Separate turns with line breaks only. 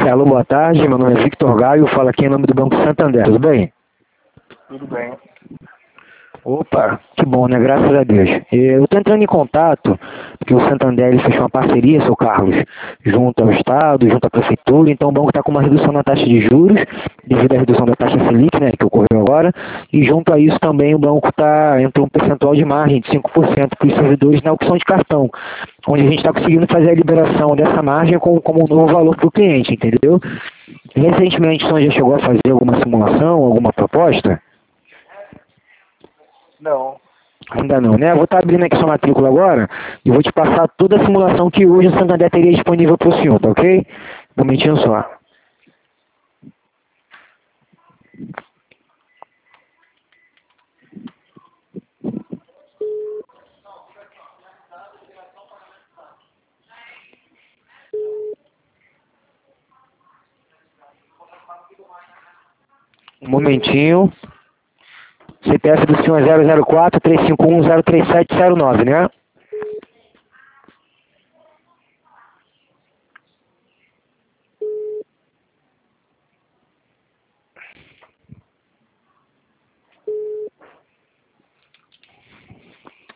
Alô, boa tarde. Meu nome é Victor Gaio, falo aqui em nome do Banco Santander. Tudo bem?
Tudo bem.
Opa, que bom, né? Graças a Deus. Eu estou entrando em contato, porque o Santander ele fechou uma parceria, seu Carlos, junto ao Estado, junto à Prefeitura, então o banco está com uma redução na taxa de juros, devido à redução da taxa Selic, né, que ocorreu agora, e junto a isso também o banco entrou um percentual de margem de 5% para os servidores na opção de cartão, onde a gente está conseguindo fazer a liberação dessa margem como um novo valor para o cliente, entendeu? Recentemente, você já chegou a fazer alguma simulação, alguma proposta?
Não.
Ainda não, né? Eu vou estar abrindo aqui sua matrícula agora e vou te passar toda a simulação que hoje o Santander teria disponível para o senhor, tá ok? Um momentinho só. Um momentinho. CPF do senhor é 004-351-03709, né?